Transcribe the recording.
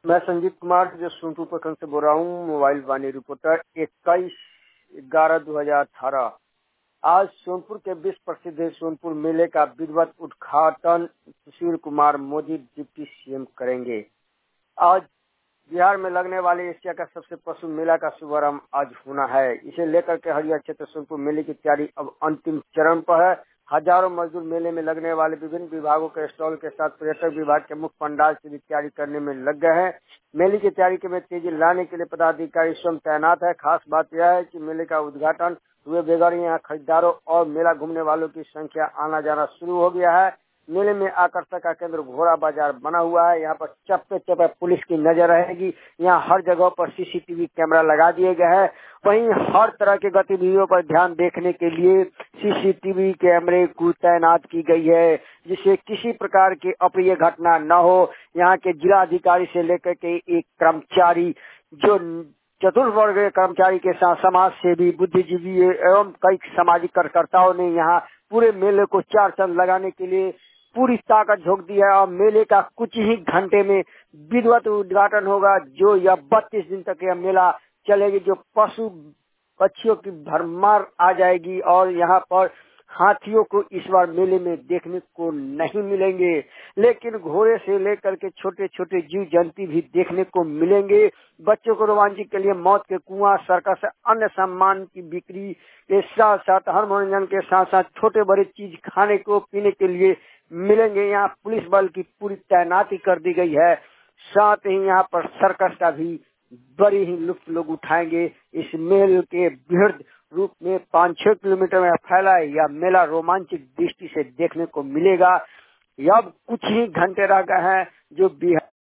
मैं संजीव कुमार जो सोनपुर प्रखंड से बोल रहा हूँ, मोबाइल वाणी रिपोर्टर। 21/11/2018 आज सोनपुर के विश्व प्रसिद्ध सोनपुर मेले का विधिवत उद्घाटन सुशील कुमार मोदी डिप्टी सीएम करेंगे। आज बिहार में लगने वाले एशिया का सबसे पशु मेला का शुभारंभ आज होना है। इसे लेकर के हरिया क्षेत्र सोनपुर मेले की तैयारी अब अंतिम चरण पर है। हजारों मजदूर मेले में लगने वाले विभिन्न विभागों के स्टॉल के साथ पर्यटक विभाग के मुख्य पंडाल से भी तैयारी करने में लग गए हैं। मेले की तैयारी में तेजी लाने के लिए पदाधिकारी स्वयं तैनात है। खास बात यह है कि मेले का उद्घाटन हुए बगैर यहाँ खरीदारों और मेला घूमने वालों की संख्या आना जाना शुरू हो गया है। मेले में आकर्षण का केंद्र घोड़ा बाजार बना हुआ है। यहाँ पर चप्पे चप्पे पुलिस की नजर रहेगी। यहाँ हर जगह पर सीसीटीवी कैमरा लगा दिए गए हैं। वहीं हर तरह की गतिविधियों पर ध्यान देखने के लिए सीसीटीवी कैमरे को तैनात की गई है, जिससे किसी प्रकार की अप्रिय घटना न हो। यहाँ के जिला अधिकारी से लेकर के एक कर्मचारी जो चतुर्वर्ग कर्मचारी के साथ समाज सेवी, बुद्धिजीवी एवं कई सामाजिक कार्यकर्ताओं ने यहाँ पूरे मेले को चार चांद लगाने के लिए पूरी ताकत झोंक दी है। और मेले का कुछ ही घंटे में विधिवत उद्घाटन होगा। जो यह 32 दिन तक यह मेला चलेगी, जो पशु पक्षियों की भरमार आ जाएगी। और यहाँ पर हाथियों को इस बार मेले में देखने को नहीं मिलेंगे, लेकिन घोड़े से लेकर के छोटे छोटे जीव जंतु भी देखने को मिलेंगे। बच्चों को रोमांचक के लिए मौत के कुआं, सर्कस, अन्य सामान की बिक्री के साथ साथ हर मनोरंजन के साथ साथ छोटे बड़े चीज खाने को पीने के लिए मिलेंगे। यहाँ पुलिस बल की पूरी तैनाती कर दी गई है। साथ ही यहाँ पर सर्कस का भी बड़ी ही लुत्फ लोग उठाएंगे। इस मेले के बृहद रूप में 5-6 किलोमीटर में फैला है। यह मेला रोमांचक दृष्टि से देखने को मिलेगा। अब कुछ ही घंटे रह गए हैं जो बिहार